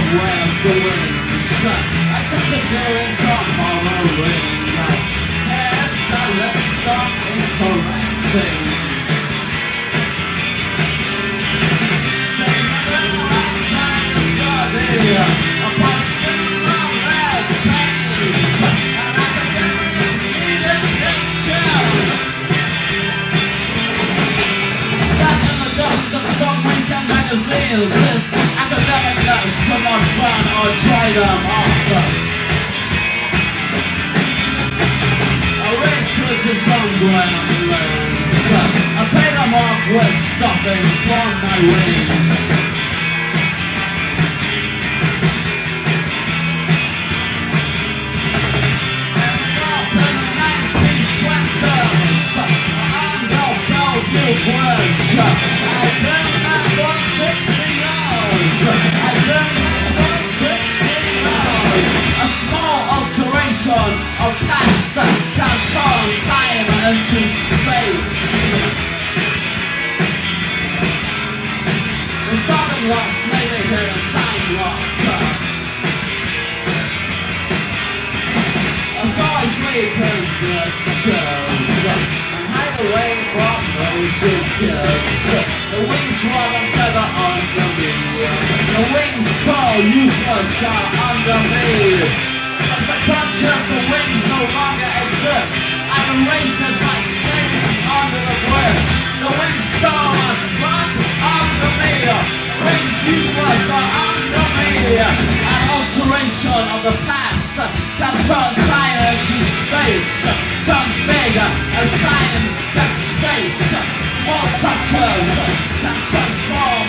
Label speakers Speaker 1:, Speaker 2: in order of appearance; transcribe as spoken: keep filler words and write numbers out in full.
Speaker 1: way of the wings. I took the feelings on hollow ring. Hairstyle, let's stop incorrect things. Stay in the right time to study. A busting my red pains. And I can get needed this chill. Sat in the dust of some weekend magazines. This academic notes come on fun or dry them off. His own glands. I paid them off with stuffing from my wings. And up in the nineteen twenties, I'm no Bellevue Bridge. I've been there for sixty years. I've been there for sixty years. A small alteration of past can turn time into space. The starting lost later here in time locker. I saw I sleep in pictures and hide away from nosy kids. The wings rub and feather under me. The wings crawl useless are under me. As I conscious the wings no longer exist, I've erased it by standing under the bridge. The wings come and run under me. The wings useless are under me. An alteration of the past can turn time into space. Turns big as time gets space. Small touches can transform